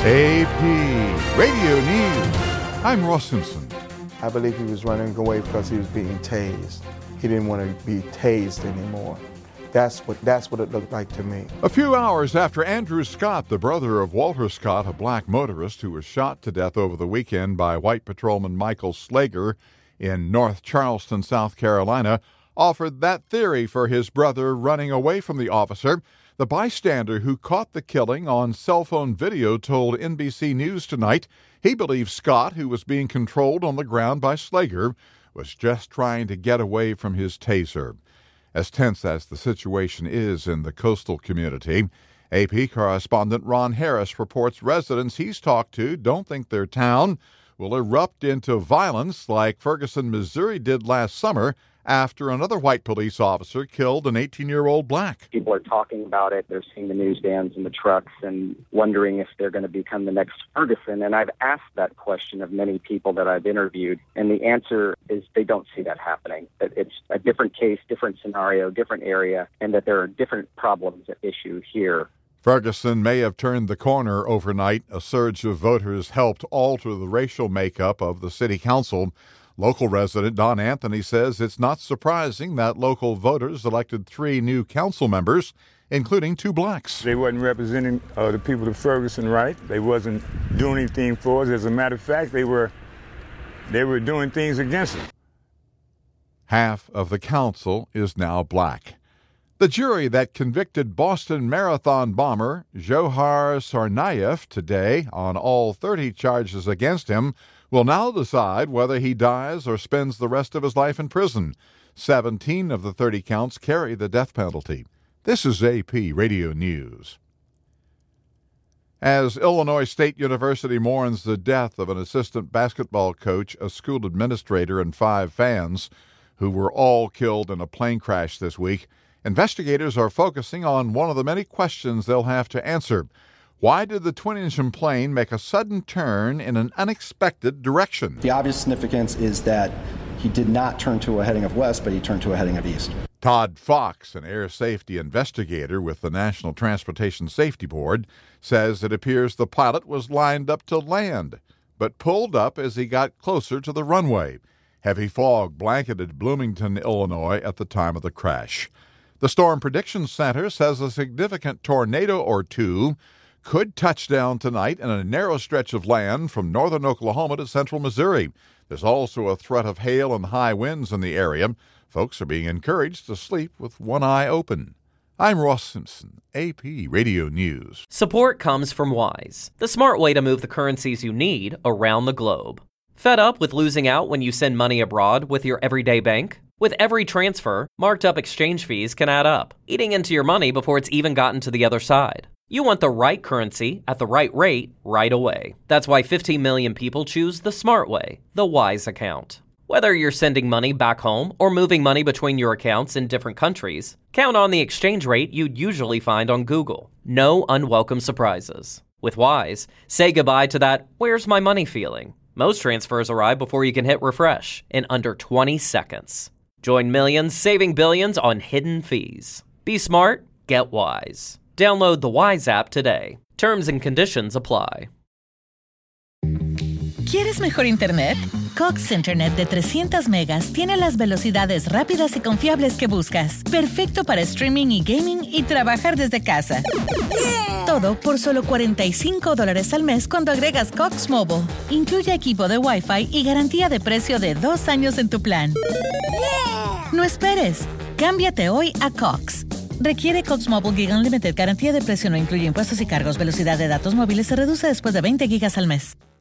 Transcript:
AP Radio News. I'm Ross Simpson. I believe he was running away because he was being tased. He didn't want to be tased anymore. That's what it looked like to me. A few hours after Andrew Scott, the brother of Walter Scott, a black motorist who was shot to death over the weekend by white patrolman Michael Slager in North Charleston, South Carolina, offered that theory for his brother running away from the officer, the bystander who caught the killing on cell phone video told NBC News tonight he believes Scott, who was being controlled on the ground by Slager, was just trying to get away from his taser. As tense as the situation is in the coastal community, AP correspondent Ron Harris reports residents he's talked to don't think their town will erupt into violence like Ferguson, Missouri did last summer after another white police officer killed an 18-year-old black. People are talking about it. They're seeing the newsstands and the trucks and wondering if they're going to become the next Ferguson. And I've asked that question of many people that I've interviewed, and the answer is they don't see that happening. That it's a different case, different scenario, different area, and that there are different problems at issue here. Ferguson may have turned the corner overnight. A surge of voters helped alter the racial makeup of the city council. Local resident Don Anthony says it's not surprising that local voters elected 3 new council members, including 2 blacks. They wasn't representing the people of Ferguson right. They wasn't doing anything for us. As a matter of fact, they were doing things against us. Half of the council is now black. The jury that convicted Boston Marathon bomber Dzhokhar Tsarnaev today on all 30 charges against him will now decide whether he dies or spends the rest of his life in prison. 17 of the 30 counts carry the death penalty. This is AP Radio News. As Illinois State University mourns the death of an assistant basketball coach, a school administrator, and 5 fans who were all killed in a plane crash this week, investigators are focusing on one of the many questions they'll have to answer. Why did the twin-engine plane make a sudden turn in an unexpected direction? The obvious significance is that he did not turn to a heading of west, but he turned to a heading of east. Todd Fox, an air safety investigator with the National Transportation Safety Board, says it appears the pilot was lined up to land, but pulled up as he got closer to the runway. Heavy fog blanketed Bloomington, Illinois at the time of the crash. The Storm Prediction Center says a significant tornado or 2 could touch down tonight in a narrow stretch of land from northern Oklahoma to central Missouri. There's also a threat of hail and high winds in the area. Folks are being encouraged to sleep with one eye open. I'm Ross Simpson, AP Radio News. Support comes from Wise, the smart way to move the currencies you need around the globe. Fed up with losing out when you send money abroad with your everyday bank? With every transfer, marked up exchange fees can add up, eating into your money before it's even gotten to the other side. You want the right currency at the right rate right away. That's why 15 million people choose the smart way, the Wise account. Whether you're sending money back home or moving money between your accounts in different countries, count on the exchange rate you'd usually find on Google. No unwelcome surprises. With Wise, say goodbye to that "where's my money" feeling. Most transfers arrive before you can hit refresh in under 20 seconds. Join millions saving billions on hidden fees. Be smart, get Wise. Download the Wise app today. Terms and conditions apply. ¿Quieres mejor internet? Cox Internet de 300 megas tiene las velocidades rápidas y confiables que buscas. Perfecto para streaming y gaming y trabajar desde casa. Todo por solo $45 al mes cuando agregas Cox Mobile. Incluye equipo de Wi-Fi y garantía de precio de 2 años en tu plan. No esperes. Cámbiate hoy a Cox. Requiere Cox Mobile Gig Unlimited. Garantía de precio no incluye impuestos y cargos. Velocidad de datos móviles se reduce después de 20 gigas al mes.